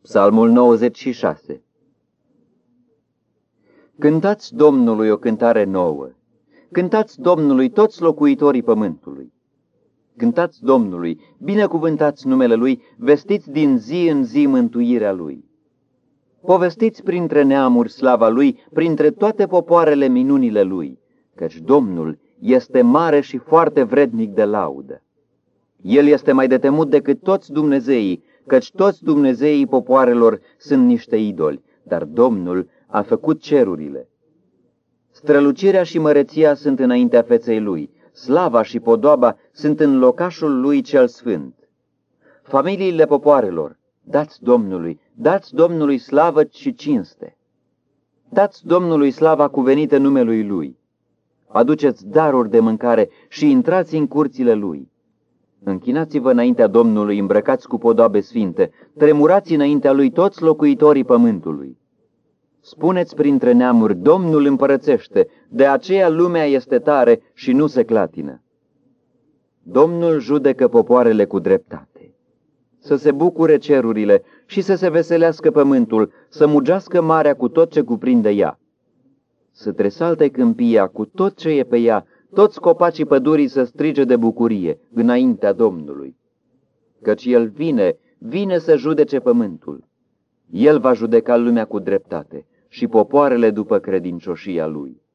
Psalmul 96. Cântați Domnului o cântare nouă, cântați Domnului toți locuitorii pământului. Cântați Domnului, binecuvântați numele Lui, vestiți din zi în zi mântuirea Lui. Povestiți printre neamuri slava Lui, printre toate popoarele minunile Lui, căci Domnul este mare și foarte vrednic de laudă. El este mai de temut decât toți dumnezeii, căci toți dumnezeii popoarelor sunt niște idoli, dar Domnul a făcut cerurile. Strălucirea și măreția sunt înaintea feței Lui, slava și podoaba sunt în locașul Lui cel sfânt. Familiile popoarelor, dați Domnului slavă și cinste. Dați Domnului slava cuvenită numelui Lui. Aduceți daruri de mâncare și intrați în curțile Lui. Închinați-vă înaintea Domnului, îmbrăcați cu podoabe sfinte, tremurați înaintea Lui toți locuitorii pământului. Spuneți printre neamuri, Domnul împărățește, de aceea lumea este tare și nu se clatină. Domnul judecă popoarele cu dreptate. Să se bucure cerurile și să se veselească pământul, să mugească marea cu tot ce cuprinde ea. Să tresalte câmpia cu tot ce e pe ea, toți copacii pădurii să strige de bucurie înaintea Domnului. Căci El vine să judece pământul. El va judeca lumea cu dreptate și popoarele după credincioșia Lui.